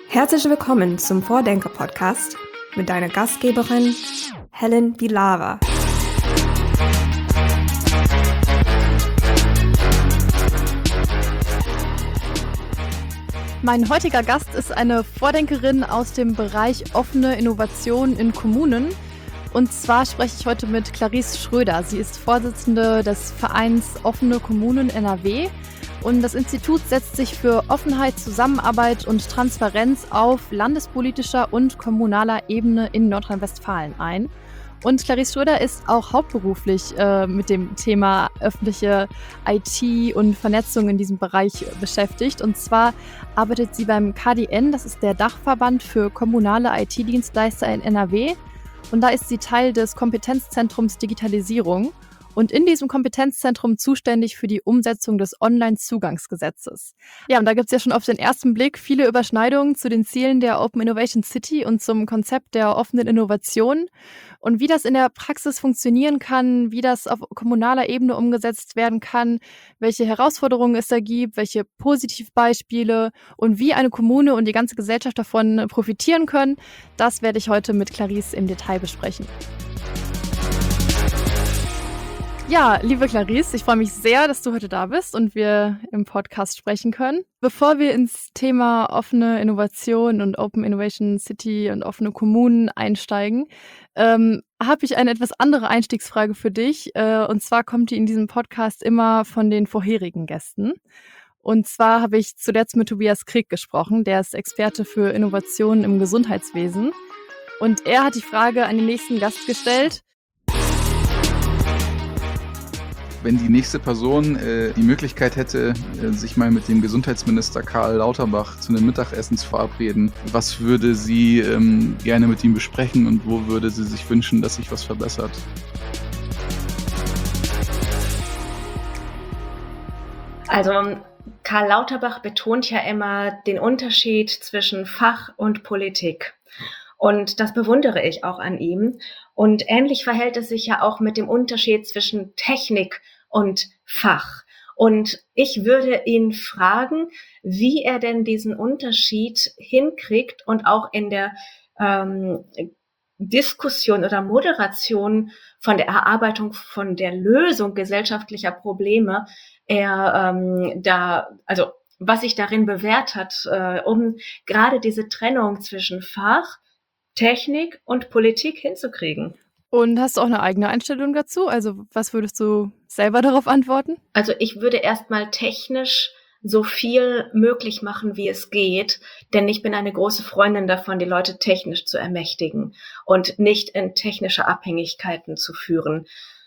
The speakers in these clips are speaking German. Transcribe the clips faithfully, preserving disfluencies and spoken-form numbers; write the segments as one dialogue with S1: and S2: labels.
S1: Herzlich willkommen zum Vordenker-Podcast mit deiner Gastgeberin Helen Vilava.
S2: Mein heutiger Gast ist eine Vordenkerin aus dem Bereich offene Innovation in Kommunen. Und zwar spreche ich heute mit Clarisse Schröder. Sie ist Vorsitzende des Vereins Offene Kommunen N R W. Und das Institut setzt sich für Offenheit, Zusammenarbeit und Transparenz auf landespolitischer und kommunaler Ebene in Nordrhein-Westfalen ein. Und Clarisse Schröder ist auch hauptberuflich äh, mit dem Thema öffentliche I T und Vernetzung in diesem Bereich beschäftigt. Und zwar arbeitet sie beim K D N, das ist der Dachverband für kommunale I T-Dienstleister in N R W. Und da ist sie Teil des Kompetenzzentrums Digitalisierung und in diesem Kompetenzzentrum zuständig für die Umsetzung des Online-Zugangsgesetzes. Ja, und da gibt es ja schon auf den ersten Blick viele Überschneidungen zu den Zielen der Open Innovation City und zum Konzept der offenen Innovation. Und wie das in der Praxis funktionieren kann, wie das auf kommunaler Ebene umgesetzt werden kann, welche Herausforderungen es da gibt, welche Positivbeispiele und wie eine Kommune und die ganze Gesellschaft davon profitieren können, das werde ich heute mit Clarisse im Detail besprechen. Ja, liebe Clarisse, ich freue mich sehr, dass du heute da bist und wir im Podcast sprechen können. Bevor wir ins Thema offene Innovation und Open Innovation City und offene Kommunen einsteigen, ähm, habe ich eine etwas andere Einstiegsfrage für dich. Äh, und zwar kommt die in diesem Podcast immer von den vorherigen Gästen. Und zwar habe ich zuletzt mit Tobias Krieg gesprochen, der ist Experte für Innovationen im Gesundheitswesen. Und er hat die Frage an den nächsten Gast gestellt:
S3: Wenn die nächste Person äh, die Möglichkeit hätte, äh, sich mal mit dem Gesundheitsminister Karl Lauterbach zu einem Mittagessen zu verabreden, was würde sie ähm, gerne mit ihm besprechen und wo würde sie sich wünschen, dass sich was verbessert?
S4: Also Karl Lauterbach betont ja immer den Unterschied zwischen Fach und Politik. Und das bewundere ich auch an ihm. Und ähnlich verhält es sich ja auch mit dem Unterschied zwischen Technik und Fach. Und ich würde ihn fragen, wie er denn diesen Unterschied hinkriegt und auch in der ähm, Diskussion oder Moderation von der Erarbeitung von der Lösung gesellschaftlicher Probleme er ähm, da, also was sich darin bewährt hat, äh, um gerade diese Trennung zwischen Fach, Technik und Politik hinzukriegen.
S2: Und hast du auch eine eigene Einstellung dazu? Also was würdest du selber darauf antworten?
S4: Also ich würde erstmal technisch so viel möglich machen, wie es geht, denn ich bin eine große Freundin davon, die Leute technisch zu ermächtigen und nicht in technische Abhängigkeiten zu führen.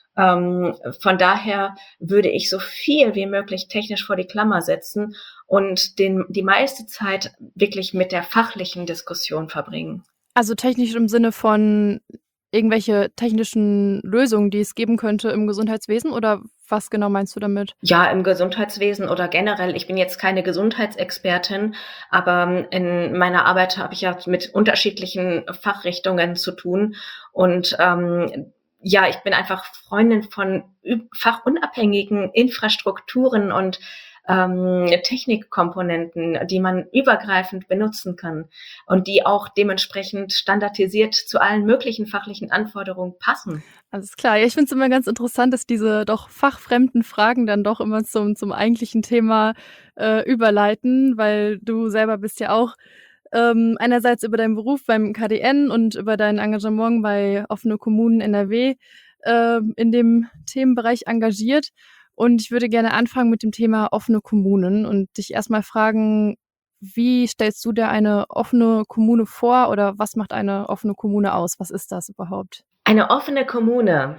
S4: Ähm, von daher würde ich so viel wie möglich technisch vor die Klammer setzen und den, die meiste Zeit wirklich mit der fachlichen Diskussion verbringen.
S2: Also technisch im Sinne von irgendwelche technischen Lösungen, die es geben könnte im Gesundheitswesen, oder was genau meinst du damit?
S4: Ja, im Gesundheitswesen oder generell. Ich bin jetzt keine Gesundheitsexpertin, aber in meiner Arbeit habe ich ja mit unterschiedlichen Fachrichtungen zu tun und ähm, ja, ich bin einfach Freundin von fachunabhängigen Infrastrukturen und ähm, Technikkomponenten, die man übergreifend benutzen kann und die auch dementsprechend standardisiert zu allen möglichen fachlichen Anforderungen passen.
S2: Alles klar. Ja, ich finde es immer ganz interessant, dass diese doch fachfremden Fragen dann doch immer zum, zum eigentlichen Thema äh, überleiten, weil du selber bist ja auch ähm, einerseits über deinen Beruf beim K D N und über dein Engagement bei Offene Kommunen N R W äh, in dem Themenbereich engagiert. Und ich würde gerne anfangen mit dem Thema offene Kommunen und dich erstmal fragen, wie stellst du dir eine offene Kommune vor oder was macht eine offene Kommune aus? Was ist das überhaupt?
S4: Eine offene Kommune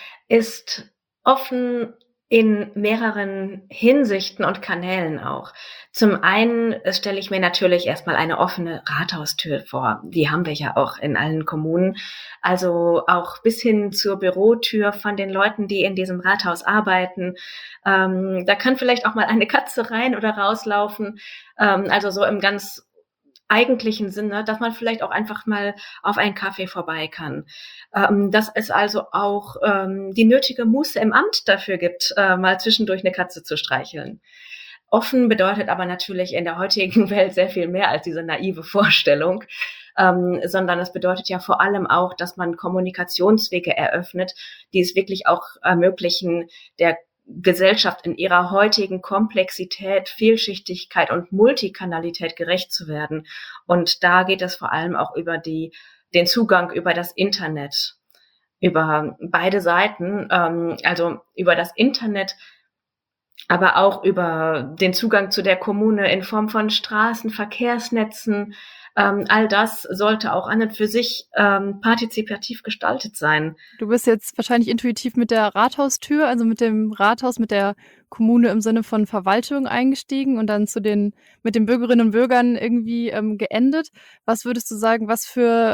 S4: ist offen in mehreren Hinsichten und Kanälen auch. Zum einen stelle ich mir natürlich erstmal eine offene Rathaustür vor. Die haben wir ja auch in allen Kommunen. Also auch bis hin zur Bürotür von den Leuten, die in diesem Rathaus arbeiten. Ähm, da kann vielleicht auch mal eine Katze rein oder rauslaufen. Ähm, also so im ganz eigentlichen Sinne, dass man vielleicht auch einfach mal auf einen Kaffee vorbei kann. Ähm, dass es also auch ähm, die nötige Muße im Amt dafür gibt, äh, mal zwischendurch eine Katze zu streicheln. Offen bedeutet aber natürlich in der heutigen Welt sehr viel mehr als diese naive Vorstellung, ähm, sondern es bedeutet ja vor allem auch, dass man Kommunikationswege eröffnet, die es wirklich auch ermöglichen, der Gesellschaft in ihrer heutigen Komplexität, Vielschichtigkeit und Multikanalität gerecht zu werden. Und da geht es vor allem auch über die, den Zugang über das Internet, über beide Seiten, ähm, also über das Internet, aber auch über den Zugang zu der Kommune in Form von Straßen, Verkehrsnetzen. Ähm, all das sollte auch an und für sich ähm, partizipativ gestaltet sein.
S2: Du bist jetzt wahrscheinlich intuitiv mit der Rathaustür, also mit dem Rathaus, mit der Kommune im Sinne von Verwaltung eingestiegen und dann zu den mit den Bürgerinnen und Bürgern irgendwie ähm, geendet. Was würdest du sagen, was für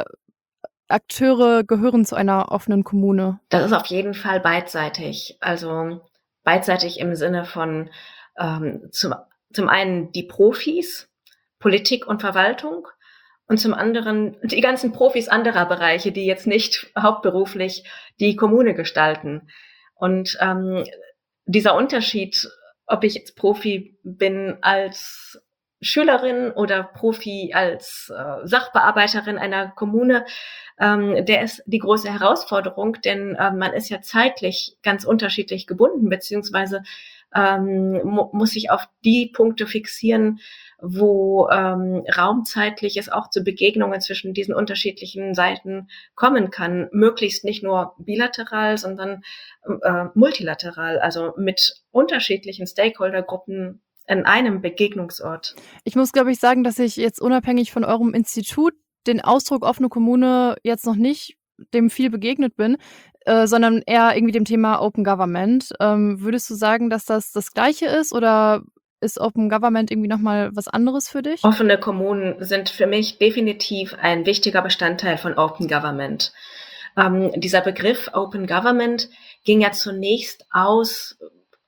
S2: Akteure gehören zu einer offenen Kommune?
S4: Das ist auf jeden Fall beidseitig. Also beidseitig im Sinne von ähm, zum, zum einen die Profis, Politik und Verwaltung, und zum anderen die ganzen Profis anderer Bereiche, die jetzt nicht hauptberuflich die Kommune gestalten. Und ähm, dieser Unterschied, ob ich jetzt Profi bin als Schülerin oder Profi als äh, Sachbearbeiterin einer Kommune, ähm, der ist die große Herausforderung, denn äh, man ist ja zeitlich ganz unterschiedlich gebunden, beziehungsweise ähm, mu- muss sich auf die Punkte fixieren, wo ähm, raumzeitlich es auch zu Begegnungen zwischen diesen unterschiedlichen Seiten kommen kann, möglichst nicht nur bilateral, sondern äh, multilateral, also mit unterschiedlichen Stakeholdergruppen in einem Begegnungsort.
S2: Ich muss, glaube ich, sagen, dass ich jetzt unabhängig von eurem Institut den Ausdruck offene Kommune jetzt noch nicht dem viel begegnet bin, äh, sondern eher irgendwie dem Thema Open Government. Ähm, würdest du sagen, dass das das Gleiche ist oder ist Open Government irgendwie nochmal was anderes für dich?
S4: Offene Kommunen sind für mich definitiv ein wichtiger Bestandteil von Open Government. Ähm, dieser Begriff Open Government ging ja zunächst aus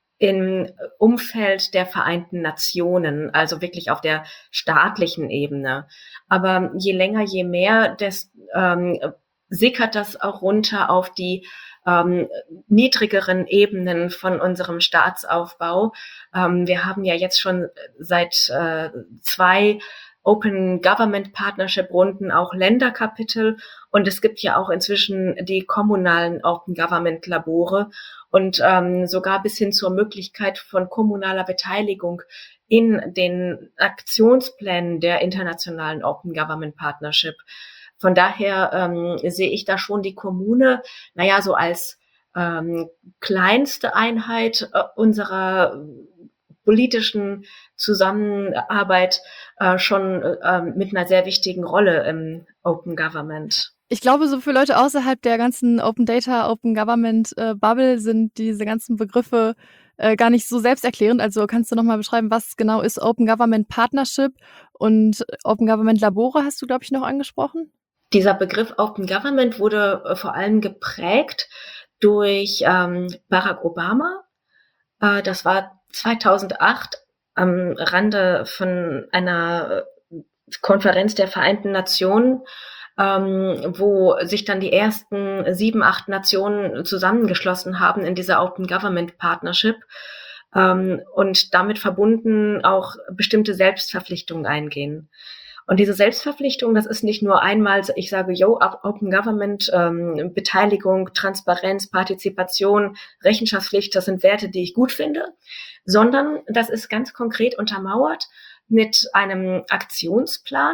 S4: im Umfeld der Vereinten Nationen, also wirklich auf der staatlichen Ebene. Aber je länger, je mehr, des, ähm, sickert das auch runter auf die ähm, niedrigeren Ebenen von unserem Staatsaufbau. Ähm, wir haben ja jetzt schon seit äh, zwei Open Government Partnership Runden auch Länderkapitel, und es gibt ja auch inzwischen die kommunalen Open Government Labore und ähm, sogar bis hin zur Möglichkeit von kommunaler Beteiligung in den Aktionsplänen der internationalen Open Government Partnership. Von daher ähm, sehe ich da schon die Kommune, naja, so als ähm, kleinste Einheit äh, unserer politischen Zusammenarbeit äh, schon äh, mit einer sehr wichtigen Rolle im Open Government.
S2: Ich glaube, so für Leute außerhalb der ganzen Open Data, Open Government äh, Bubble sind diese ganzen Begriffe äh, gar nicht so selbsterklärend. Also kannst du nochmal beschreiben, was genau ist Open Government Partnership und Open Government Labore hast du, glaube ich, noch angesprochen?
S4: Dieser Begriff Open Government wurde äh, vor allem geprägt durch ähm, Barack Obama. Äh, das war zweitausendacht am Rande von einer Konferenz der Vereinten Nationen, ähm, wo sich dann die ersten sieben, acht Nationen zusammengeschlossen haben in dieser Open Government Partnership ähm, und damit verbunden auch bestimmte Selbstverpflichtungen eingehen. Und diese Selbstverpflichtung, das ist nicht nur einmal, ich sage, yo, Open Government, ähm, Beteiligung, Transparenz, Partizipation, Rechenschaftspflicht, das sind Werte, die ich gut finde, sondern das ist ganz konkret untermauert mit einem Aktionsplan,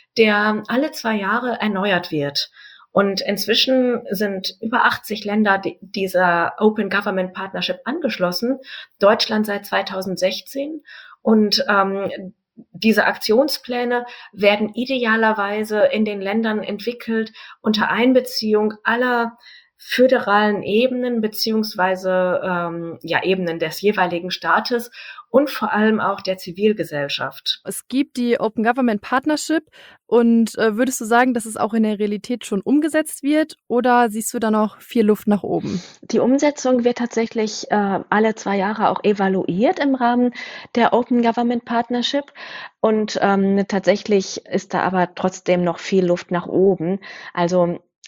S4: der alle zwei Jahre erneuert wird. Und inzwischen sind über achtzig Länder dieser Open Government Partnership angeschlossen, Deutschland seit zweitausendsechzehn, und ähm, diese Aktionspläne werden idealerweise in den Ländern entwickelt unter Einbeziehung aller föderalen Ebenen beziehungsweise ähm, ja, Ebenen des jeweiligen Staates und vor allem auch der Zivilgesellschaft.
S2: Es gibt die Open Government Partnership und äh, würdest du sagen, dass es auch in der Realität schon umgesetzt wird oder siehst du da noch viel Luft nach oben?
S5: Die Umsetzung wird tatsächlich äh, alle zwei Jahre auch evaluiert im Rahmen der Open Government Partnership und ähm, tatsächlich ist da aber trotzdem noch viel Luft nach oben. Also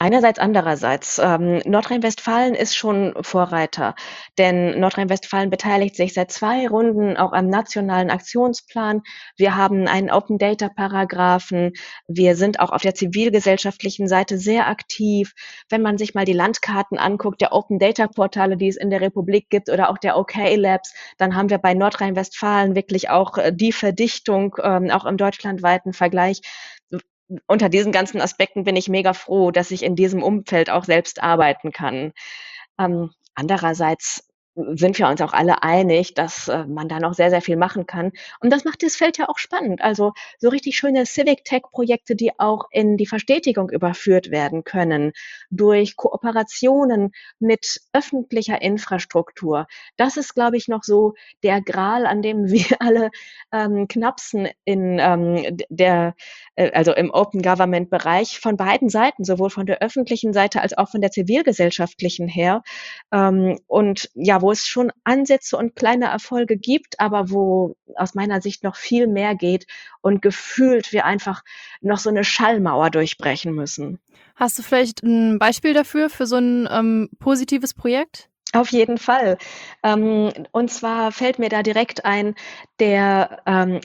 S5: Einerseits, andererseits. Ähm, Nordrhein-Westfalen ist schon Vorreiter, denn Nordrhein-Westfalen beteiligt sich seit zwei Runden auch am nationalen Aktionsplan. Wir haben einen Open-Data-Paragraphen. Wir sind auch auf der zivilgesellschaftlichen Seite sehr aktiv. Wenn man sich mal die Landkarten anguckt, der Open-Data-Portale, die es in der Republik gibt oder auch der OK Labs, dann haben wir bei Nordrhein-Westfalen wirklich auch äh, die Verdichtung, ähm, auch im deutschlandweiten Vergleich. Unter diesen ganzen Aspekten bin ich mega froh, dass ich in diesem Umfeld auch selbst arbeiten kann. Ähm, andererseits sind wir uns auch alle einig, dass äh, man da noch sehr, sehr viel machen kann. Und das macht das Feld ja auch spannend. Also so richtig schöne Civic-Tech-Projekte, die auch in die Verstetigung überführt werden können, durch Kooperationen mit öffentlicher Infrastruktur. Das ist, glaube ich, noch so der Gral, an dem wir alle ähm, knapsen in ähm, der äh, also im Open Government Bereich von beiden Seiten, sowohl von der öffentlichen Seite als auch von der zivilgesellschaftlichen her. Ähm, und ja, wo es schon Ansätze und kleine Erfolge gibt, aber wo aus meiner Sicht noch viel mehr geht und gefühlt wir einfach noch so eine Schallmauer durchbrechen müssen.
S2: Hast du vielleicht ein Beispiel dafür, für so ein ähm, positives Projekt?
S5: Auf jeden Fall. Ähm, und zwar fällt mir da direkt ein der ähm,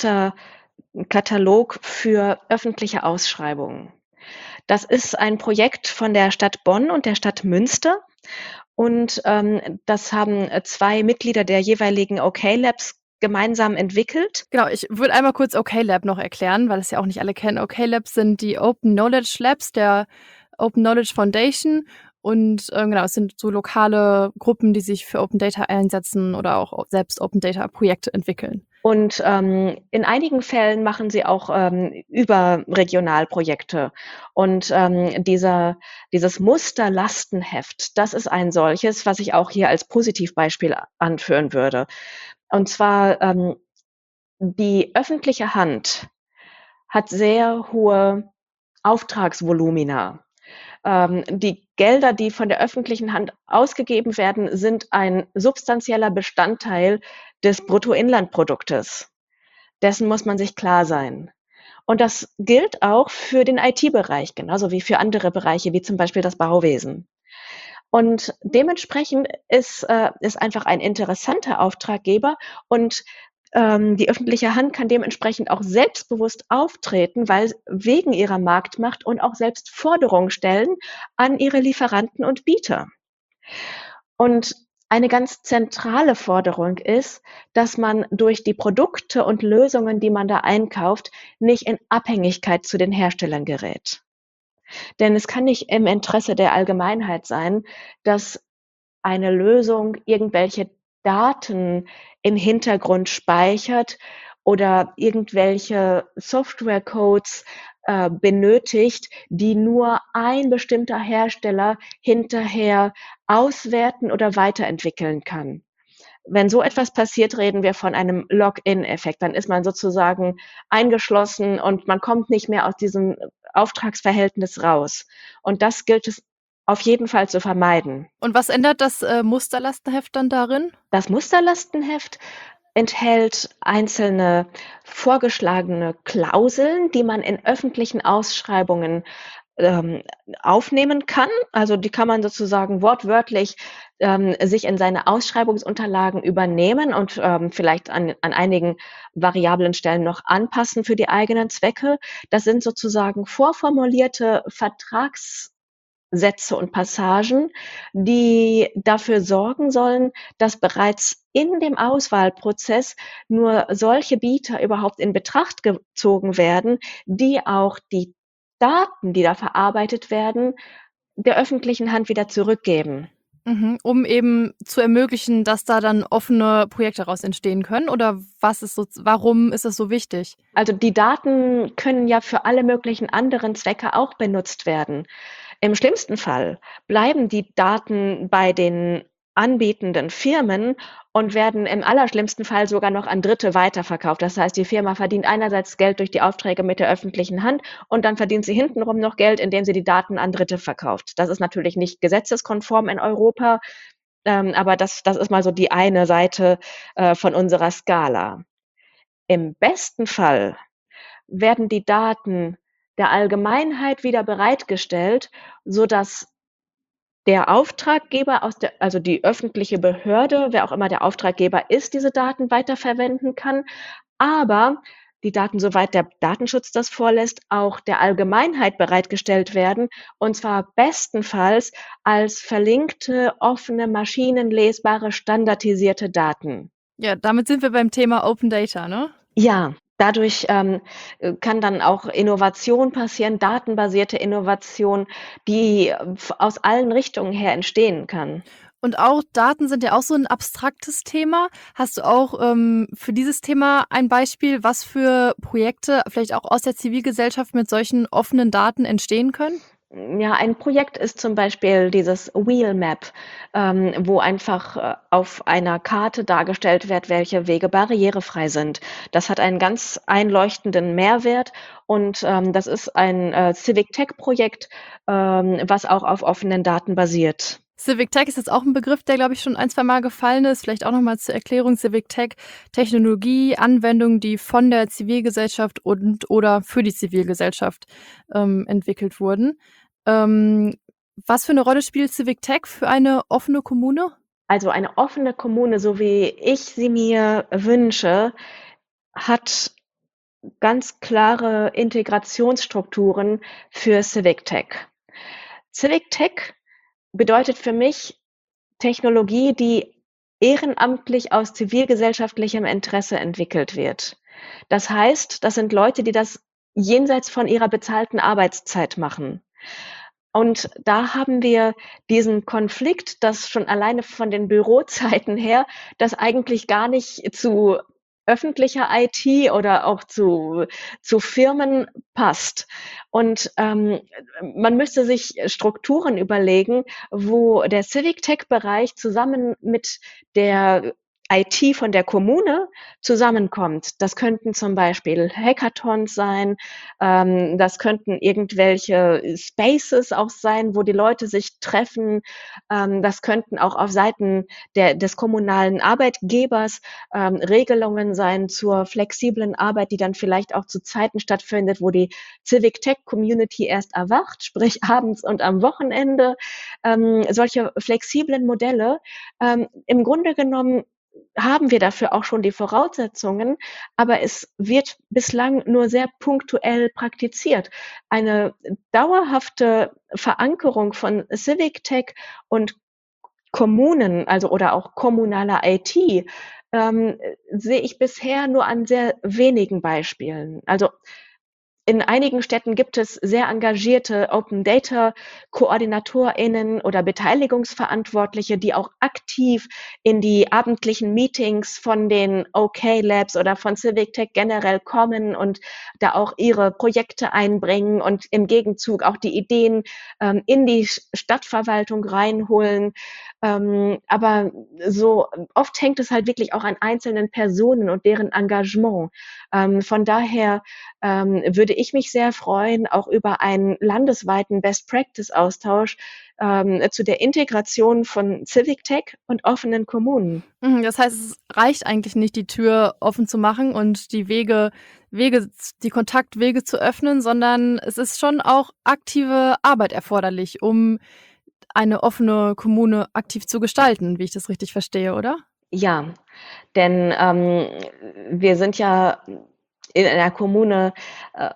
S5: Musterkatalog für öffentliche Ausschreibungen. Das ist ein Projekt von der Stadt Bonn und der Stadt Münster. Und ähm, das haben äh, zwei Mitglieder der jeweiligen OK Labs gemeinsam entwickelt.
S2: Genau, ich würde einmal kurz OK Lab noch erklären, weil es ja auch nicht alle kennen. OK Labs sind die Open Knowledge Labs der Open Knowledge Foundation. Und ähm, genau, es sind so lokale Gruppen, die sich für Open Data einsetzen oder auch selbst Open Data Projekte entwickeln.
S5: Und ähm, in einigen Fällen machen sie auch ähm, überregional Projekte. Und ähm, dieser, dieses Musterlastenheft, das ist ein solches, was ich auch hier als Positivbeispiel anführen würde. Und zwar ähm, die öffentliche Hand hat sehr hohe Auftragsvolumina. Ähm, die Gelder, die von der öffentlichen Hand ausgegeben werden, sind ein substanzieller Bestandteil des Bruttoinlandproduktes. Dessen muss man sich klar sein. Und das gilt auch für den I T-Bereich, genauso wie für andere Bereiche, wie zum Beispiel das Bauwesen. Und dementsprechend ist, äh, ist einfach ein interessanter Auftraggeber und ähm, die öffentliche Hand kann dementsprechend auch selbstbewusst auftreten, weil wegen ihrer Marktmacht und auch selbst Forderungen stellen an ihre Lieferanten und Bieter. Und eine ganz zentrale Forderung ist, dass man durch die Produkte und Lösungen, die man da einkauft, nicht in Abhängigkeit zu den Herstellern gerät. Denn es kann nicht im Interesse der Allgemeinheit sein, dass eine Lösung irgendwelche Daten im Hintergrund speichert oder irgendwelche Softwarecodes äh, benötigt, die nur ein bestimmter Hersteller hinterher auswerten oder weiterentwickeln kann. Wenn so etwas passiert, reden wir von einem Login-Effekt. Dann ist man sozusagen eingeschlossen und man kommt nicht mehr aus diesem Auftragsverhältnis raus. Und das gilt es auf jeden Fall zu vermeiden.
S2: Und was ändert das äh, Musterlastenheft dann darin?
S5: Das Musterlastenheft enthält einzelne vorgeschlagene Klauseln, die man in öffentlichen Ausschreibungen ähm, aufnehmen kann. Also die kann man sozusagen wortwörtlich ähm, sich in seine Ausschreibungsunterlagen übernehmen und ähm, vielleicht an, an einigen variablen Stellen noch anpassen für die eigenen Zwecke. Das sind sozusagen vorformulierte Vertrags Sätze und Passagen, die dafür sorgen sollen, dass bereits in dem Auswahlprozess nur solche Bieter überhaupt in Betracht gezogen werden, die auch die Daten, die da verarbeitet werden, der öffentlichen Hand wieder zurückgeben.
S2: Mhm, um eben zu ermöglichen, dass da dann offene Projekte daraus entstehen können? Oder was ist so, warum ist das so wichtig?
S5: Also die Daten können ja für alle möglichen anderen Zwecke auch benutzt werden. Im schlimmsten Fall bleiben die Daten bei den anbietenden Firmen und werden im allerschlimmsten Fall sogar noch an Dritte weiterverkauft. Das heißt, die Firma verdient einerseits Geld durch die Aufträge mit der öffentlichen Hand und dann verdient sie hintenrum noch Geld, indem sie die Daten an Dritte verkauft. Das ist natürlich nicht gesetzeskonform in Europa, ähm, aber das, das ist mal so die eine Seite äh, von unserer Skala. Im besten Fall werden die Daten der Allgemeinheit wieder bereitgestellt, sodass der Auftraggeber aus der also die öffentliche Behörde, wer auch immer der Auftraggeber ist, diese Daten weiterverwenden kann, aber die Daten, soweit der Datenschutz das vorlässt, auch der Allgemeinheit bereitgestellt werden, und zwar bestenfalls als verlinkte, offene, maschinenlesbare, standardisierte Daten.
S2: Ja, damit sind wir beim Thema Open Data, ne?
S5: Ja, dadurch ähm, äh, kann dann auch Innovation passieren, datenbasierte Innovation, die äh, f- aus allen Richtungen her entstehen kann.
S2: Und auch Daten sind ja auch so ein abstraktes Thema. Hast du auch, ähm, für dieses Thema ein Beispiel, was für Projekte vielleicht auch aus der Zivilgesellschaft mit solchen offenen Daten entstehen können?
S5: Ja, ein Projekt ist zum Beispiel dieses Wheel Map, ähm, wo einfach äh, auf einer Karte dargestellt wird, welche Wege barrierefrei sind. Das hat einen ganz einleuchtenden Mehrwert, und ähm, das ist ein äh, Civic Tech Projekt, ähm, was auch auf offenen Daten basiert.
S2: Civic Tech ist jetzt auch ein Begriff, der, glaube ich, schon ein, zwei Mal gefallen ist. Vielleicht auch noch mal zur Erklärung: Civic Tech, Technologie, Anwendungen, die von der Zivilgesellschaft und oder für die Zivilgesellschaft, ähm, entwickelt wurden. Ähm, was für eine Rolle spielt Civic Tech für eine offene Kommune?
S5: Also eine offene Kommune, so wie ich sie mir wünsche, hat ganz klare Integrationsstrukturen für Civic Tech. Civic Tech bedeutet für mich Technologie, die ehrenamtlich aus zivilgesellschaftlichem Interesse entwickelt wird. Das heißt, das sind Leute, die das jenseits von ihrer bezahlten Arbeitszeit machen. Und da haben wir diesen Konflikt, dass schon alleine von den Bürozeiten her das eigentlich gar nicht zu öffentlicher I T oder auch zu zu Firmen passt. Und, ähm, man müsste sich Strukturen überlegen, wo der Civic Tech Bereich zusammen mit der I T von der Kommune zusammenkommt. Das könnten zum Beispiel Hackathons sein, ähm, das könnten irgendwelche Spaces auch sein, wo die Leute sich treffen. Ähm, das könnten auch auf Seiten der des kommunalen Arbeitgebers ähm, Regelungen sein zur flexiblen Arbeit, die dann vielleicht auch zu Zeiten stattfindet, wo die Civic Tech Community erst erwacht, sprich abends und am Wochenende. Ähm, solche flexiblen Modelle. Ähm, im Grunde genommen haben wir dafür auch schon die Voraussetzungen, aber es wird bislang nur sehr punktuell praktiziert. Eine dauerhafte Verankerung von Civic Tech und Kommunen, also oder auch kommunaler I T, ähm, sehe ich bisher nur an sehr wenigen Beispielen. Also in einigen Städten gibt es sehr engagierte Open Data KoordinatorInnen oder Beteiligungsverantwortliche, die auch aktiv in die abendlichen Meetings von den OK Labs oder von Civic Tech generell kommen und da auch ihre Projekte einbringen und im Gegenzug auch die Ideen ähm, in die Stadtverwaltung reinholen. Ähm, aber so oft hängt es halt wirklich auch an einzelnen Personen und deren Engagement. Ähm, von daher ähm, würde ich mich sehr freuen, auch über einen landesweiten Best-Practice-Austausch ähm, zu der Integration von Civic Tech und offenen Kommunen.
S2: Mhm, das heißt, es reicht eigentlich nicht, die Tür offen zu machen und die Wege Wege die Kontaktwege zu öffnen, sondern es ist schon auch aktive Arbeit erforderlich, um eine offene Kommune aktiv zu gestalten, wie ich das richtig verstehe, oder?
S5: Ja, denn ähm, wir sind ja in einer Kommune äh,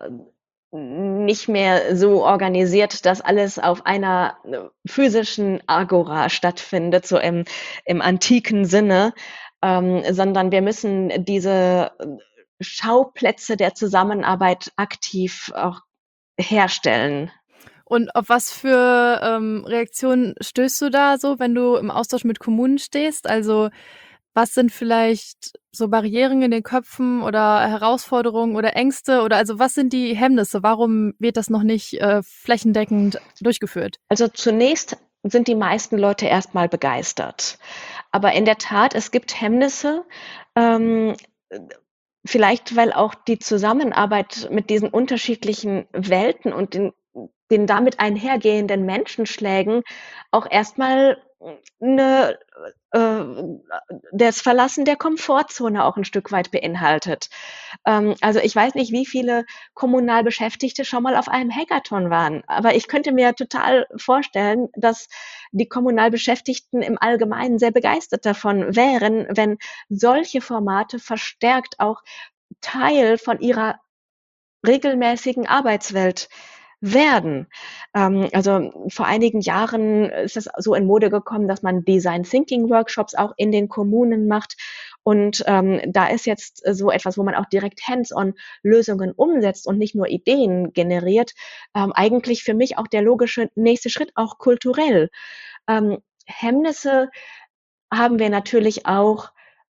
S5: nicht mehr so organisiert, dass alles auf einer äh, physischen Agora stattfindet, so im, im antiken Sinne, ähm, sondern wir müssen diese Schauplätze der Zusammenarbeit aktiv auch herstellen.
S2: Und auf was für ähm, Reaktionen stößt du da so, wenn du im Austausch mit Kommunen stehst? Also was sind vielleicht so Barrieren in den Köpfen oder Herausforderungen oder Ängste oder also was sind die Hemmnisse? Warum wird das noch nicht äh, flächendeckend durchgeführt?
S5: Also zunächst sind die meisten Leute erstmal begeistert. Aber in der Tat, es gibt Hemmnisse, ähm, vielleicht weil auch die Zusammenarbeit mit diesen unterschiedlichen Welten und den den damit einhergehenden Menschenschlägen auch erstmal 'ne äh, das Verlassen der Komfortzone auch 'n Stück weit beinhaltet. Ähm, also, ich weiß nicht, wie viele Kommunalbeschäftigte schon mal auf einem Hackathon waren, aber ich könnte mir total vorstellen, dass die Kommunalbeschäftigten im Allgemeinen sehr begeistert davon wären, wenn solche Formate verstärkt auch Teil von ihrer regelmäßigen Arbeitswelt werden. Ähm, also, vor einigen Jahren ist es so in Mode gekommen, dass man Design Thinking Workshops auch in den Kommunen macht. Und, ähm, da ist jetzt so etwas, wo man auch direkt hands-on Lösungen umsetzt und nicht nur Ideen generiert, ähm, eigentlich für mich auch der logische nächste Schritt, auch kulturell. Ähm, Hemmnisse haben wir natürlich auch,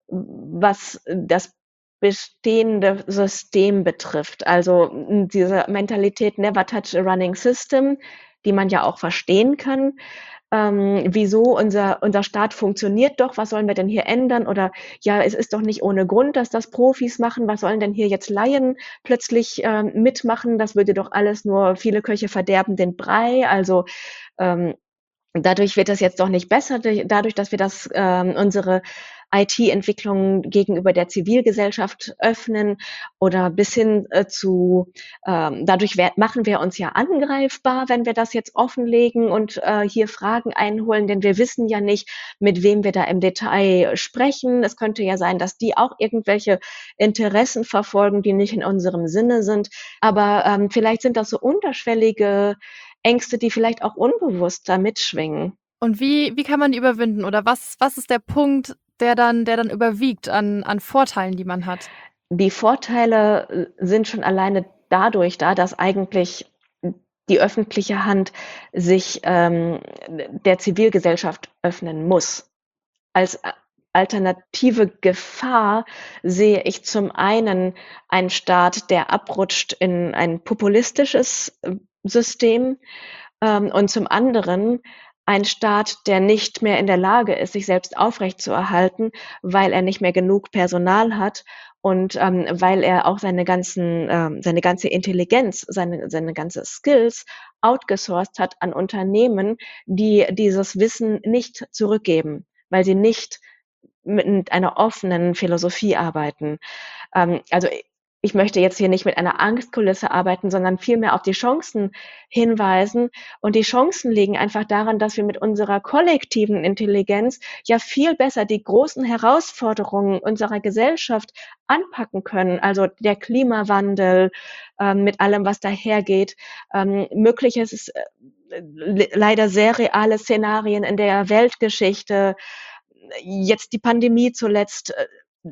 S5: was das bestehende System betrifft. Also, hm, diese Mentalität „Never touch a running system“, die man ja auch verstehen kann. Ähm, wieso unser unser Staat funktioniert doch, was sollen wir denn hier ändern? Oder ja, es ist doch nicht ohne Grund, dass das Profis machen. Was sollen denn hier jetzt Laien plötzlich, ähm, mitmachen? Das würde doch alles nur viele Köche verderben den Brei. Also, ähm, dadurch wird das jetzt doch nicht besser, d dadurch, dass wir das ähm, unsere I T-Entwicklung gegenüber der Zivilgesellschaft öffnen oder bis hin, äh, zu ähm, dadurch wer machen wir uns ja angreifbar, wenn wir das jetzt offenlegen und, äh, hier Fragen einholen, denn wir wissen ja nicht, mit wem wir da im Detail sprechen. Es könnte ja sein, dass die auch irgendwelche Interessen verfolgen, die nicht in unserem Sinne sind. Aber, ähm, vielleicht sind das so unterschwellige Ängste, die vielleicht auch unbewusst da mitschwingen.
S2: Und wie wie kann man die überwinden? Oder was was ist der Punkt, der dann der dann überwiegt an an Vorteilen, die man hat?
S5: Die Vorteile, äh, sind schon alleine dadurch da, dass eigentlich die öffentliche Hand sich, ähm, der Zivilgesellschaft öffnen muss. Als a alternative Gefahr sehe ich zum einen einen Staat, der abrutscht in ein populistisches, äh, System, ähm, und zum anderen ein Staat, der nicht mehr in der Lage ist, sich selbst aufrechtzuerhalten, weil er nicht mehr genug Personal hat und, ähm, weil er auch seine ganzen ähm, seine ganze Intelligenz, seine seine ganze Skills outgesourced hat an Unternehmen, die dieses Wissen nicht zurückgeben, weil sie nicht mit einer offenen Philosophie arbeiten. Ähm, also, i ich möchte jetzt hier nicht mit einer Angstkulisse arbeiten, sondern vielmehr auf die Chancen hinweisen. Und die Chancen liegen einfach daran, dass wir mit unserer kollektiven Intelligenz ja viel besser die großen Herausforderungen unserer Gesellschaft anpacken können. Also, der Klimawandel, ähm, mit allem, was dahergeht. Ähm, möglich ist es, äh, l leider sehr reale Szenarien in der Weltgeschichte. Jetzt die Pandemie zuletzt. Äh,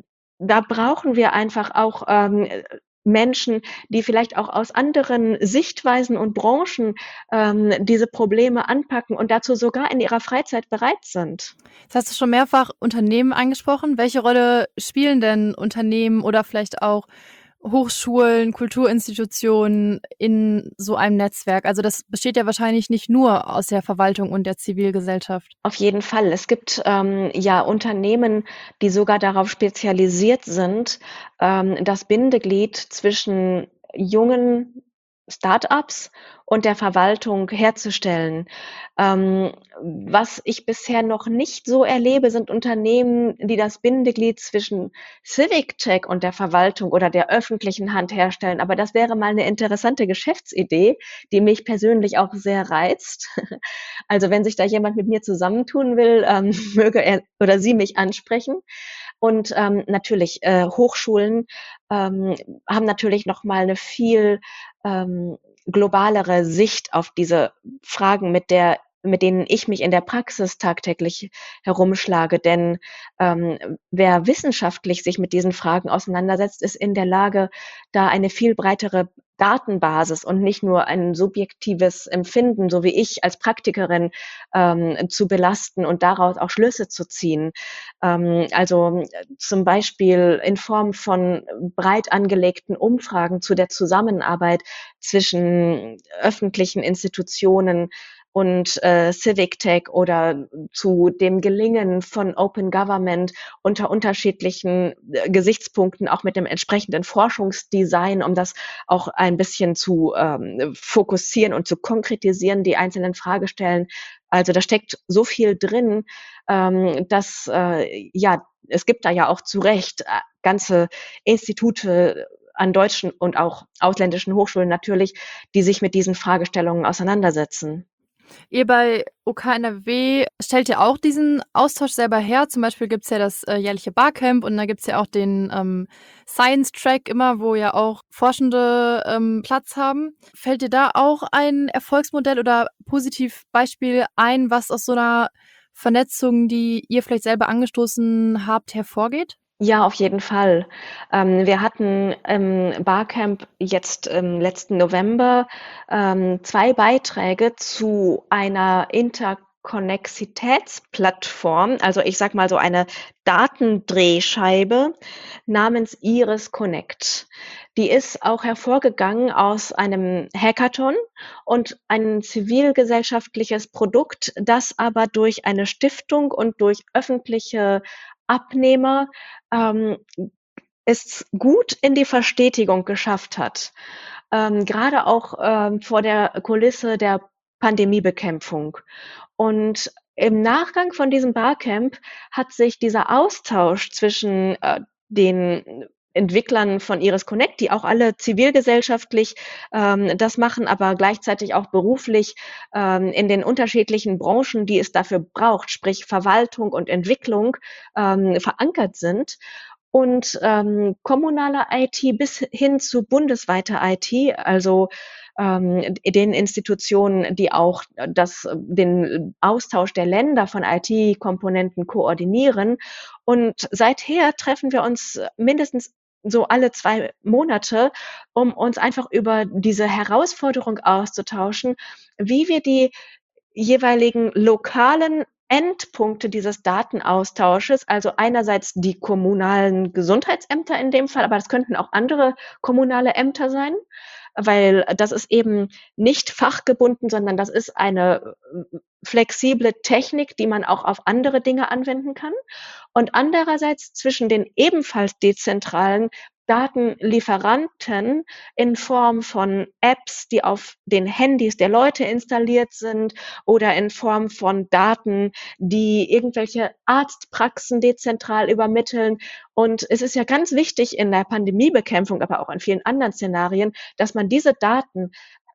S5: da brauchen wir einfach auch, ähm, Menschen, die vielleicht auch aus anderen Sichtweisen und Branchen, ähm, diese Probleme anpacken und dazu sogar in ihrer Freizeit bereit sind.
S2: Jetzt hast du schon mehrfach Unternehmen angesprochen. Welche Rolle spielen denn Unternehmen oder vielleicht auch Hochschulen, Kulturinstitutionen in so einem Netzwerk? Also, das besteht ja wahrscheinlich nicht nur aus der Verwaltung und der Zivilgesellschaft.
S5: Auf jeden Fall. Es gibt, ähm, ja Unternehmen, die sogar darauf spezialisiert sind, ähm, das Bindeglied zwischen jungen Start-ups und der Verwaltung herzustellen. Ähm, was ich bisher noch nicht so erlebe, sind Unternehmen, die das Bindeglied zwischen Civic Tech und der Verwaltung oder der öffentlichen Hand herstellen. Aber das wäre mal 'ne interessante Geschäftsidee, die mich persönlich auch sehr reizt. Also, wenn sich da jemand mit mir zusammentun will, ähm, möge er oder sie mich ansprechen. Und, ähm, natürlich, äh, Hochschulen, ähm, haben natürlich noch mal 'ne viel, ähm, globalere Sicht auf diese Fragen, mit der mit denen ich mich in der Praxis tagtäglich herumschlage. Denn, ähm, wer wissenschaftlich sich mit diesen Fragen auseinandersetzt, ist in der Lage, da eine viel breitere Datenbasis und nicht nur ein subjektives Empfinden, so wie ich als Praktikerin, ähm, zu belasten und daraus auch Schlüsse zu ziehen. Ähm, also, zum Beispiel in Form von breit angelegten Umfragen zu der Zusammenarbeit zwischen öffentlichen Institutionen und, äh, Civic Tech oder zu dem Gelingen von Open Government unter unterschiedlichen, äh, Gesichtspunkten, auch mit dem entsprechenden Forschungsdesign, um das auch ein bisschen zu, ähm, fokussieren und zu konkretisieren, die einzelnen Fragestellen Also da steckt so viel drin, ähm, dass äh, ja, es gibt da ja auch zu Recht äh, ganze Institute an deutschen und auch ausländischen Hochschulen natürlich, die sich mit diesen Fragestellungen auseinandersetzen.
S2: Ihr bei O K N R W stellt ja auch diesen Austausch selber her. Zum Beispiel gibt's ja das äh, jährliche Barcamp und da gibt's ja auch den ähm, Science-Track immer, wo ja auch Forschende ähm, Platz haben. Fällt dir da auch ein Erfolgsmodell oder Positivbeispiel ein, was aus so einer Vernetzung, die ihr vielleicht selber angestoßen habt, hervorgeht?
S5: Ja, auf jeden Fall. Ähm, wir hatten im Barcamp jetzt im letzten November ähm, zwei Beiträge zu einer Interkonnexitätsplattform, also ich sag mal so eine Datendrehscheibe namens Iris Connect. Die ist auch hervorgegangen aus einem Hackathon und ein zivilgesellschaftliches Produkt, das aber durch eine Stiftung und durch öffentliche Abnehmer ähm, es gut in die Verstetigung geschafft hat. Ähm, gerade auch ähm, vor der Kulisse der Pandemiebekämpfung. Und im Nachgang von diesem Barcamp hat sich dieser Austausch zwischen äh, den Entwicklern von Iris Connect, die auch alle zivilgesellschaftlich ähm, das machen, aber gleichzeitig auch beruflich ähm, in den unterschiedlichen Branchen, die es dafür braucht, sprich Verwaltung und Entwicklung, ähm, verankert sind. Und ähm, kommunale I T bis hin zu bundesweiter I T, also ähm, den Institutionen, die auch das, den Austausch der Länder von I T-Komponenten koordinieren. Und seither treffen wir uns mindestens so alle zwei Monate, um uns einfach über diese Herausforderung auszutauschen, wie wir die jeweiligen lokalen Endpunkte dieses Datenaustausches, also einerseits die kommunalen Gesundheitsämter in dem Fall, aber das könnten auch andere kommunale Ämter sein, weil das ist eben nicht fachgebunden, sondern das ist eine äh, flexible Technik, die man auch auf andere Dinge anwenden kann. Und andererseits zwischen den ebenfalls dezentralen Datenlieferanten in Form von Apps, die auf den Handys der Leute installiert sind oder in Form von Daten, die irgendwelche Arztpraxen dezentral übermitteln. Und es ist ja ganz wichtig in der Pandemiebekämpfung, aber auch in vielen anderen Szenarien, dass man diese Daten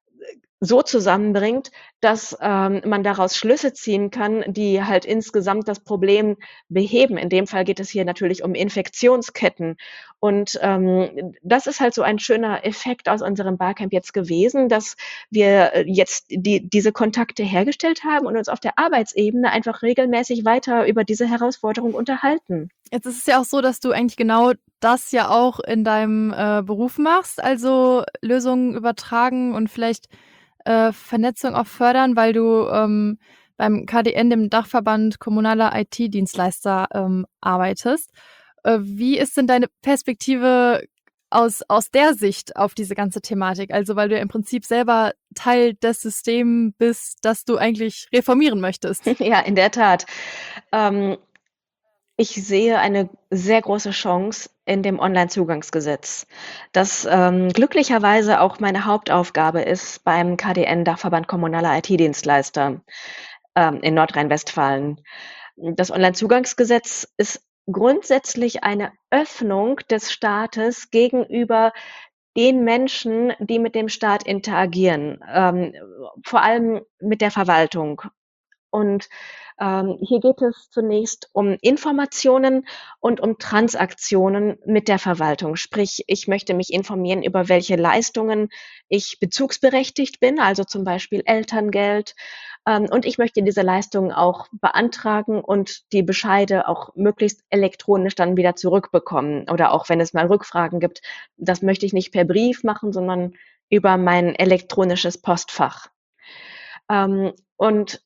S5: so zusammenbringt, dass ähm, man daraus Schlüsse ziehen kann, die halt insgesamt das Problem beheben. In dem Fall geht es hier natürlich um Infektionsketten. Und ähm, das ist halt so ein schöner Effekt aus unserem Barcamp jetzt gewesen, dass wir jetzt die, diese Kontakte hergestellt haben und uns auf der Arbeitsebene einfach regelmäßig weiter über diese Herausforderung unterhalten.
S2: Jetzt ist es ja auch so, dass du eigentlich genau das ja auch in deinem äh, Beruf machst, also Lösungen übertragen und vielleicht äh, Vernetzung auch fördern, weil du ähm, beim K D N, dem Dachverband kommunaler I T-Dienstleister, ähm, arbeitest. Äh, wie ist denn deine Perspektive aus, aus der Sicht auf diese ganze Thematik? Also weil du ja im Prinzip selber Teil des Systems bist, das du eigentlich reformieren möchtest.
S5: Ja, in der Tat. Ähm, Ich sehe eine sehr große Chance in dem Onlinezugangsgesetz, das ähm, glücklicherweise auch meine Hauptaufgabe ist beim K D N, Dachverband kommunaler I T-Dienstleister ähm, in Nordrhein-Westfalen. Das Onlinezugangsgesetz ist grundsätzlich eine Öffnung des Staates gegenüber den Menschen, die mit dem Staat interagieren, ähm, vor allem mit der Verwaltung. Und ähm, hier geht es zunächst um Informationen und um Transaktionen mit der Verwaltung. Sprich, ich möchte mich informieren, über welche Leistungen ich bezugsberechtigt bin, also zum Beispiel Elterngeld. Ähm, und ich möchte diese Leistungen auch beantragen und die Bescheide auch möglichst elektronisch dann wieder zurückbekommen. Oder auch wenn es mal Rückfragen gibt, das möchte ich nicht per Brief machen, sondern über mein elektronisches Postfach. Ähm, und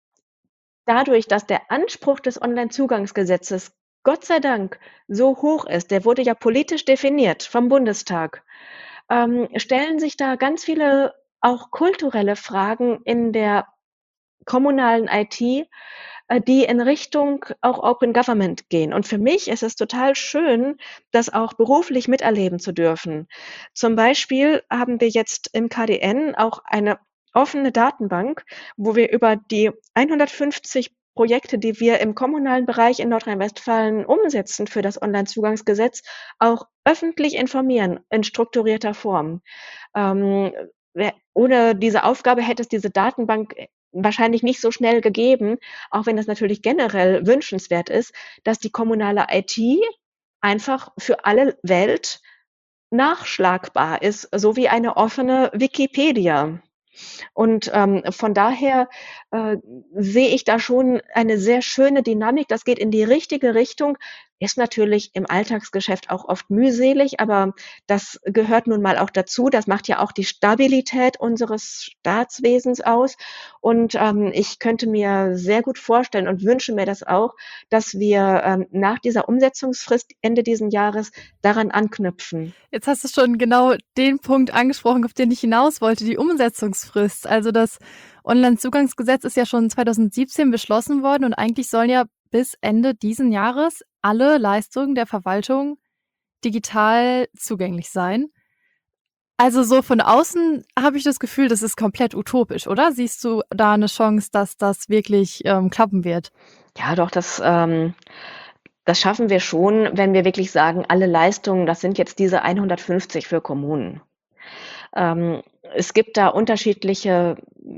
S5: Dadurch, dass der Anspruch des Onlinezugangsgesetzes Gott sei Dank so hoch ist, der wurde ja politisch definiert vom Bundestag, ähm, stellen sich da ganz viele auch kulturelle Fragen in der kommunalen I T, äh, die in Richtung auch Open Government gehen. Und für mich ist es total schön, das auch beruflich miterleben zu dürfen. Zum Beispiel haben wir jetzt im K D N auch eine offene Datenbank, wo wir über die hundertfünfzig Projekte, die wir im kommunalen Bereich in Nordrhein-Westfalen umsetzen für das Onlinezugangsgesetz, auch öffentlich informieren in strukturierter Form. Ähm, wer ohne diese Aufgabe hätte es diese Datenbank äh, wahrscheinlich nicht so schnell gegeben, auch wenn das natürlich generell wünschenswert ist, dass die kommunale I T einfach für alle Welt nachschlagbar ist, so wie eine offene Wikipedia. Und ähm, von daher äh, sehe ich da schon eine sehr schöne Dynamik. Das geht in die richtige Richtung. Ist natürlich im Alltagsgeschäft auch oft mühselig, aber das gehört nun mal auch dazu. Das macht ja auch die Stabilität unseres Staatswesens aus. Und ähm, ich könnte mir sehr gut vorstellen und wünsche mir das auch, dass wir ähm, nach dieser Umsetzungsfrist Ende diesen Jahres daran anknüpfen.
S2: Jetzt hast du schon genau den Punkt angesprochen, auf den ich hinaus wollte, die Umsetzungsfrist. Also das Onlinezugangsgesetz ist ja schon zweitausendsiebzehn beschlossen worden und eigentlich sollen ja bis Ende diesen Jahres alle Leistungen der Verwaltung digital zugänglich sein. Also so von außen habe ich das Gefühl, das ist komplett utopisch, oder? Siehst du da eine Chance, dass das wirklich ähm, klappen wird?
S5: Ja, doch, das, ähm, das schaffen wir schon, wenn wir wirklich sagen, alle Leistungen, das sind jetzt diese hundertfünfzig für Kommunen. Ähm, es gibt da unterschiedliche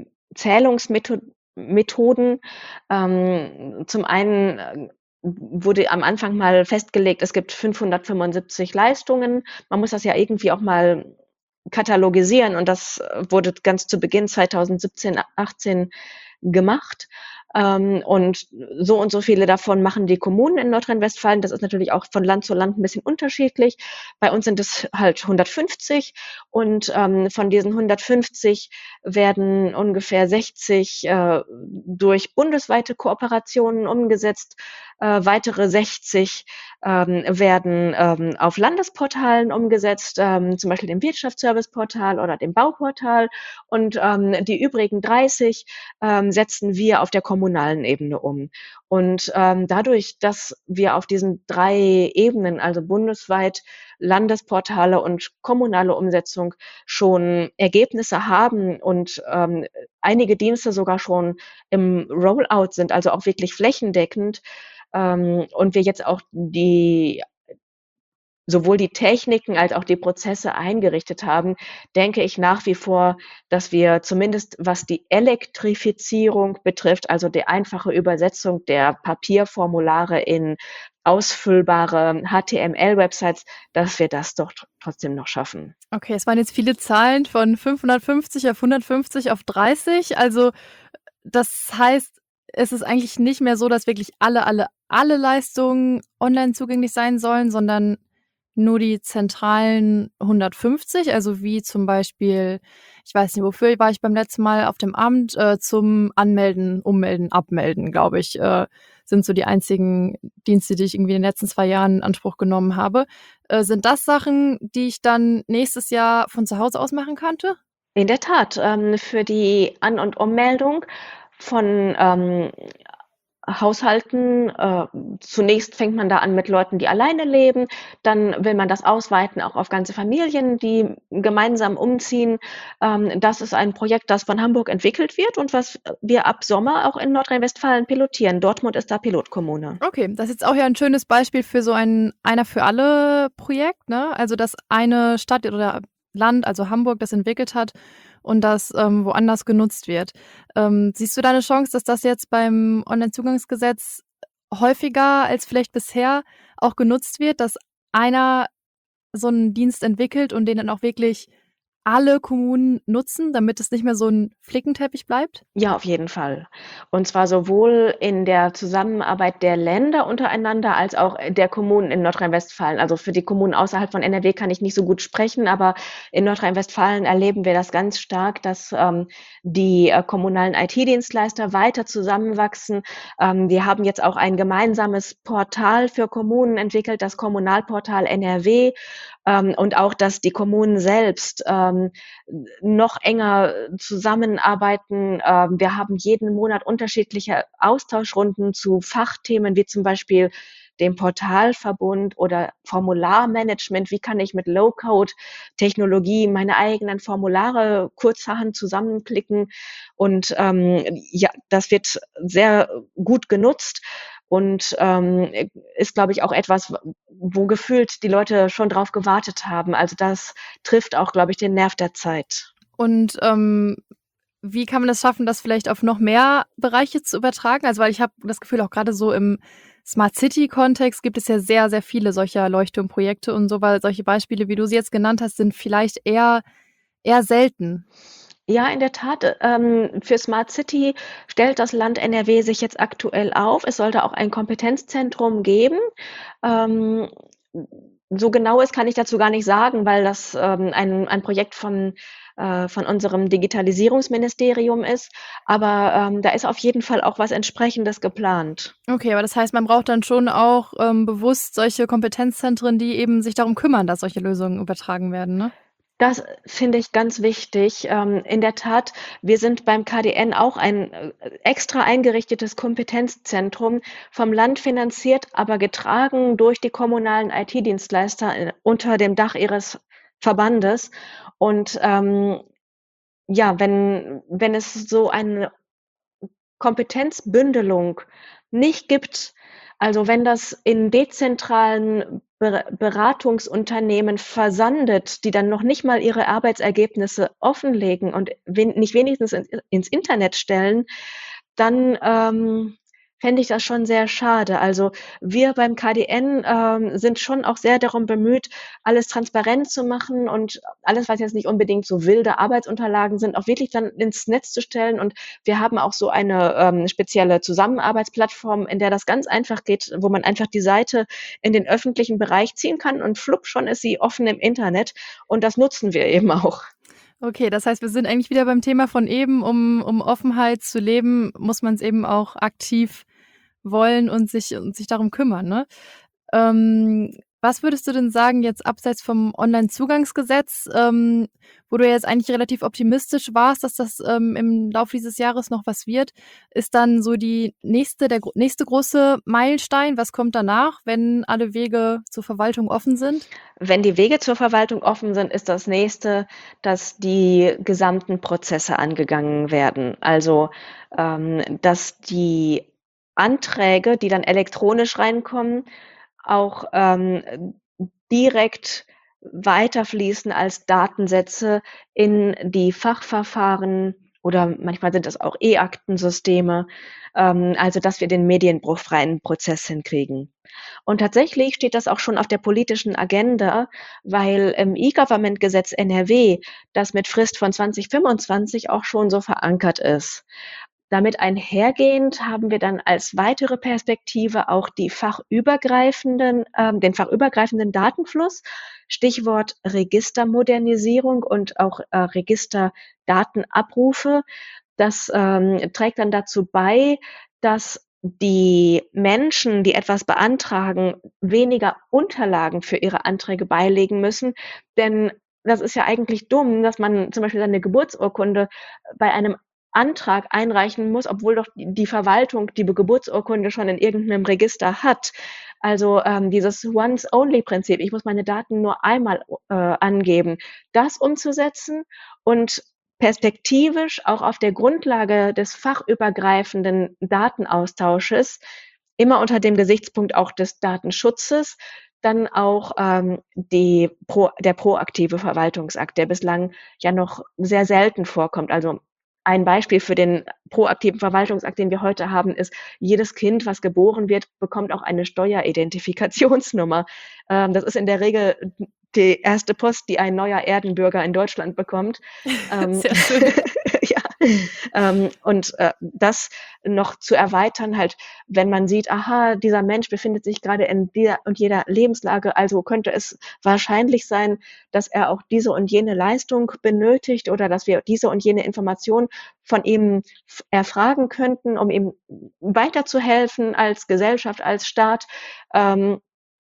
S5: Zählungsmethoden. Ähm, zum einen äh, wurde am Anfang mal festgelegt, es gibt fünfhundertfünfundsiebzig Leistungen. Man muss das ja irgendwie auch mal katalogisieren und das wurde ganz zu Beginn zweitausendsiebzehn, achtzehn gemacht. Ähm, und so und so viele davon machen die Kommunen in Nordrhein-Westfalen. Das ist natürlich auch von Land zu Land ein bisschen unterschiedlich. Bei uns sind es halt hundertfünfzig und ähm, von diesen hundertfünfzig werden ungefähr sechzig äh, durch bundesweite Kooperationen umgesetzt. Äh, weitere sechzig ähm, werden ähm, auf Landesportalen umgesetzt, ähm, zum Beispiel dem Wirtschaftsserviceportal oder dem Bauportal. Und ähm, die übrigen dreißig ähm, setzen wir auf der kommunalen Ebene um. Und ähm, dadurch, dass wir auf diesen drei Ebenen, also bundesweit, Landesportale und kommunale Umsetzung, schon Ergebnisse haben und ähm, einige Dienste sogar schon im Rollout sind, also auch wirklich flächendeckend, ähm, und wir jetzt auch die sowohl die Techniken als auch die Prozesse eingerichtet haben, denke ich nach wie vor, dass wir zumindest was die Elektrifizierung betrifft, also die einfache Übersetzung der Papierformulare in ausfüllbare H T M L-Websites, dass wir das doch tr- trotzdem noch schaffen.
S2: Okay, es waren jetzt viele Zahlen von fünfhundertfünfzig auf hundertfünfzig auf dreißig. Also das heißt, es ist eigentlich nicht mehr so, dass wirklich alle, alle, alle Leistungen online zugänglich sein sollen, sondern nur die zentralen hundertfünfzig, also wie zum Beispiel, ich weiß nicht, wofür war ich beim letzten Mal auf dem Amt, äh, zum Anmelden, Ummelden, Abmelden, glaube ich, äh, sind so die einzigen Dienste, die ich irgendwie in den letzten zwei Jahren in Anspruch genommen habe. Äh, sind das Sachen, die ich dann nächstes Jahr von zu Hause aus machen könnte?
S5: In der Tat, ähm, für die An- und Ummeldung von ähm, Haushalten, äh, zunächst fängt man da an mit Leuten, die alleine leben, dann will man das ausweiten auch auf ganze Familien, die gemeinsam umziehen. Ähm, das ist ein Projekt, das von Hamburg entwickelt wird und was wir ab Sommer auch in Nordrhein-Westfalen pilotieren. Dortmund ist da Pilotkommune.
S2: Okay, das ist jetzt auch ja ein schönes Beispiel für so ein Einer für alle Projekt, ne? Also, dass eine Stadt oder Land, also Hamburg, das entwickelt hat und das ähm, woanders genutzt wird. Ähm, siehst du da eine Chance, dass das jetzt beim Onlinezugangsgesetz häufiger als vielleicht bisher auch genutzt wird, dass einer so einen Dienst entwickelt und den dann auch wirklich alle Kommunen nutzen, damit es nicht mehr so ein Flickenteppich bleibt?
S5: Ja, auf jeden Fall. Und zwar sowohl in der Zusammenarbeit der Länder untereinander als auch der Kommunen in Nordrhein-Westfalen. Also für die Kommunen außerhalb von N R W kann ich nicht so gut sprechen, aber in Nordrhein-Westfalen erleben wir das ganz stark, dass ähm, die äh, kommunalen I T-Dienstleister weiter zusammenwachsen. Ähm, wir haben jetzt auch ein gemeinsames Portal für Kommunen entwickelt, das Kommunalportal N R W. Ähm, und auch, dass die Kommunen selbst ähm, noch enger zusammenarbeiten. Ähm, wir haben jeden Monat unterschiedliche Austauschrunden zu Fachthemen, wie zum Beispiel dem Portalverbund oder Formularmanagement. Wie kann ich mit Low-Code-Technologie meine eigenen Formulare kurzerhand zusammenklicken? Und ähm, ja, das wird sehr gut genutzt und ähm, ist, glaube ich, auch etwas, wo gefühlt die Leute schon drauf gewartet haben. Also das trifft auch, glaube ich, den Nerv der Zeit.
S2: Und ähm, wie kann man das schaffen, das vielleicht auf noch mehr Bereiche zu übertragen? Also, weil ich habe das Gefühl, auch gerade so im Smart City-Kontext gibt es ja sehr, sehr viele solcher Leuchtturmprojekte und so, weil solche Beispiele, wie du sie jetzt genannt hast, sind vielleicht eher, eher selten.
S5: Ja, in der Tat. Ähm, für Smart City stellt das Land N R W sich jetzt aktuell auf. Es sollte auch ein Kompetenzzentrum geben. Ähm, so Genaues kann ich dazu gar nicht sagen, weil das ähm, ein, ein Projekt von, äh, von unserem Digitalisierungsministerium ist. Aber ähm, da ist auf jeden Fall auch was Entsprechendes geplant.
S2: Okay, aber das heißt, man braucht dann schon auch ähm, bewusst solche Kompetenzzentren, die eben sich darum kümmern, dass solche Lösungen übertragen werden, ne?
S5: Das finde ich ganz wichtig. Ähm, in der Tat, wir sind beim K D N auch ein äh, extra eingerichtetes Kompetenzzentrum, vom Land finanziert, aber getragen durch die kommunalen I T-Dienstleister äh, unter dem Dach ihres Verbandes. Und ähm, ja, wenn, wenn es so eine Kompetenzbündelung nicht gibt, also wenn das in dezentralen Ber- Beratungsunternehmen versandet, die dann noch nicht mal ihre Arbeitsergebnisse offenlegen und wen, nicht wenigstens in, ins Internet stellen, dann ähm, fände ich das schon sehr schade. Also wir beim K D N ähm, sind schon auch sehr darum bemüht, alles transparent zu machen und alles, was jetzt nicht unbedingt so wilde Arbeitsunterlagen sind, auch wirklich dann ins Netz zu stellen. Und wir haben auch so eine ähm, spezielle Zusammenarbeitsplattform, in der das ganz einfach geht, wo man einfach die Seite in den öffentlichen Bereich ziehen kann und flupp, schon ist sie offen im Internet. Und das nutzen wir eben auch.
S2: Okay, das heißt, wir sind eigentlich wieder beim Thema von eben, um, um Offenheit zu leben, muss man es eben auch aktiv wollen und sich, und sich darum kümmern, ne? Ähm, was würdest du denn sagen, jetzt abseits vom Onlinezugangsgesetz, ähm, wo du ja jetzt eigentlich relativ optimistisch warst, dass das ähm, im Laufe dieses Jahres noch was wird, ist dann so die nächste, der gro- nächste große Meilenstein? Was kommt danach, wenn alle Wege zur Verwaltung offen sind?
S5: Wenn die Wege zur Verwaltung offen sind, ist das nächste, dass die gesamten Prozesse angegangen werden. Also, ähm, dass die Anträge, die dann elektronisch reinkommen, auch ähm, direkt weiterfließen als Datensätze in die Fachverfahren oder manchmal sind es auch E-Aktensysteme, ähm, also dass wir den medienbruchfreien Prozess hinkriegen. Und tatsächlich steht das auch schon auf der politischen Agenda, weil im E-Government-Gesetz N R W das mit Frist von zwanzig fünfundzwanzig auch schon so verankert ist. Damit einhergehend haben wir dann als weitere Perspektive auch die fachübergreifenden, ähm, den fachübergreifenden Datenfluss, Stichwort Registermodernisierung und auch äh, Registerdatenabrufe. Das ähm, trägt dann dazu bei, dass die Menschen, die etwas beantragen, weniger Unterlagen für ihre Anträge beilegen müssen. Denn das ist ja eigentlich dumm, dass man zum Beispiel seine Geburtsurkunde bei einem Antrag einreichen muss, obwohl doch die die Verwaltung die Be- Geburtsurkunde schon in irgendeinem Register hat. Also ähm, dieses Once-Only-Prinzip, ich muss meine Daten nur einmal äh, angeben, das umzusetzen und perspektivisch auch auf der Grundlage des fachübergreifenden Datenaustausches, immer unter dem Gesichtspunkt auch des Datenschutzes, dann auch ähm, die pro, der proaktive Verwaltungsakt, der bislang ja noch sehr selten vorkommt. Also ein Beispiel für den proaktiven Verwaltungsakt, den wir heute haben, ist, jedes Kind, was geboren wird, bekommt auch eine Steueridentifikationsnummer. Ähm, das ist in der Regel die erste Post, die ein neuer Erdenbürger in Deutschland bekommt. Ähm,
S2: Sehr schön.
S5: ja. Ähm, und äh, das noch zu erweitern, halt, wenn man sieht, aha, dieser Mensch befindet sich gerade in dieser und jeder Lebenslage, also könnte es wahrscheinlich sein, dass er auch diese und jene Leistung benötigt oder dass wir diese und jene Information von ihm f- erfragen könnten, um ihm weiterzuhelfen als Gesellschaft, als Staat. Ähm,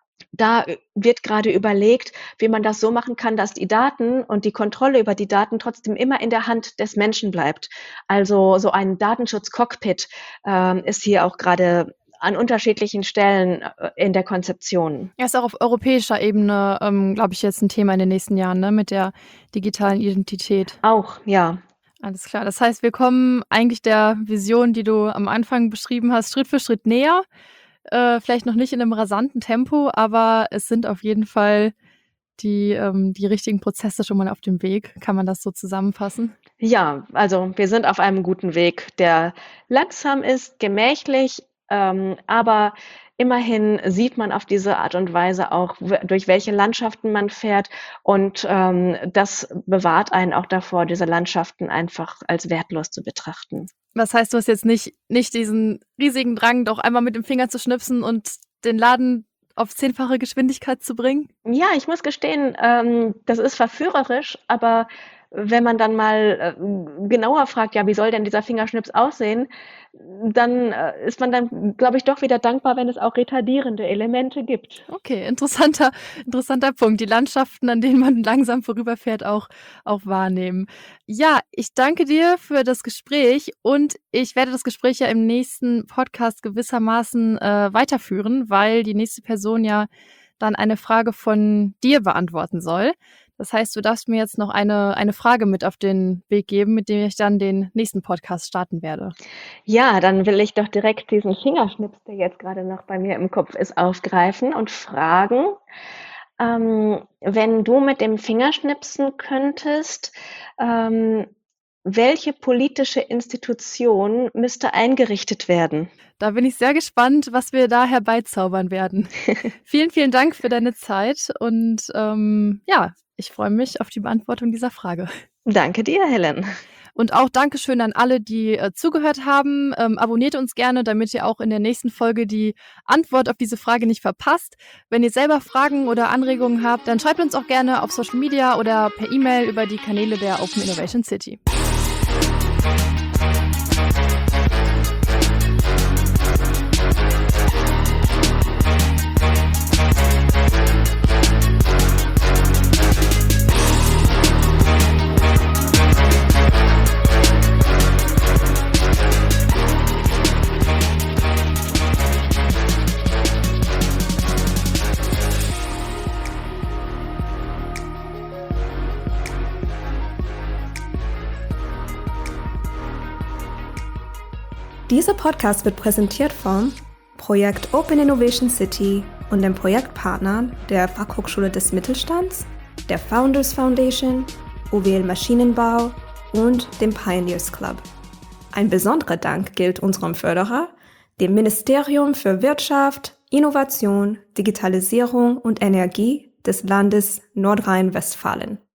S5: da wird gerade überlegt, wie man das so machen kann, dass die Daten und die Kontrolle über die Daten trotzdem immer in der Hand des Menschen bleibt. Also so ein Datenschutz-Cockpit ähm, ist hier auch gerade an unterschiedlichen Stellen in der Konzeption.
S2: Ja, ist auch auf europäischer Ebene, ähm, glaube ich, jetzt ein Thema in den nächsten Jahren, ne, mit der digitalen Identität.
S5: Auch, ja.
S2: Alles klar. Das heißt, wir kommen eigentlich der Vision, die du am Anfang beschrieben hast, Schritt für Schritt näher. Äh, vielleicht noch nicht in einem rasanten Tempo, aber es sind auf jeden Fall die, ähm, die richtigen Prozesse schon mal auf dem Weg. Kann man das so zusammenfassen?
S5: Ja, also wir sind auf einem guten Weg, der langsam ist, gemächlich, ähm, aber immerhin sieht man auf diese Art und Weise auch, w- durch welche Landschaften man fährt und ähm, das bewahrt einen auch davor, diese Landschaften einfach als wertlos zu betrachten.
S2: Was heißt, du hast jetzt nicht, nicht diesen riesigen Drang, doch einmal mit dem Finger zu schnipsen und den Laden auf zehnfache Geschwindigkeit zu bringen?
S5: Ja, ich muss gestehen, ähm, das ist verführerisch, aber wenn man dann mal äh, genauer fragt, ja, wie soll denn dieser Fingerschnips aussehen, dann äh, ist man dann, glaube ich, doch wieder dankbar, wenn es auch retardierende Elemente gibt.
S2: Okay, interessanter, interessanter Punkt. Die Landschaften, an denen man langsam vorüberfährt, auch, auch wahrnehmen. Ja, ich danke dir für das Gespräch und ich werde das Gespräch ja im nächsten Podcast gewissermaßen äh, weiterführen, weil die nächste Person ja dann eine Frage von dir beantworten soll. Das heißt, du darfst mir jetzt noch eine, eine Frage mit auf den Weg geben, mit der ich dann den nächsten Podcast starten werde.
S5: Ja, dann will ich doch direkt diesen Fingerschnips, der jetzt gerade noch bei mir im Kopf ist, aufgreifen und fragen, ähm, wenn du mit dem Fingerschnipsen könntest, ähm, welche politische Institution müsste eingerichtet werden?
S2: Da bin ich sehr gespannt, was wir da herbeizaubern werden. Vielen, vielen Dank für deine Zeit und ähm, ja, ich freue mich auf die Beantwortung dieser Frage.
S5: Danke dir, Helen.
S2: Und auch Dankeschön an alle, die äh, zugehört haben. Ähm, abonniert uns gerne, damit ihr auch in der nächsten Folge die Antwort auf diese Frage nicht verpasst. Wenn ihr selber Fragen oder Anregungen habt, dann schreibt uns auch gerne auf Social Media oder per E-Mail über die Kanäle der Open Innovation City.
S1: Dieser Podcast wird präsentiert vom Projekt Open Innovation City und den Projektpartnern der Fachhochschule des Mittelstands, der Founders Foundation, O W L Maschinenbau und dem Pioneers Club. Ein besonderer Dank gilt unserem Förderer, dem Ministerium für Wirtschaft, Innovation, Digitalisierung und Energie des Landes Nordrhein-Westfalen.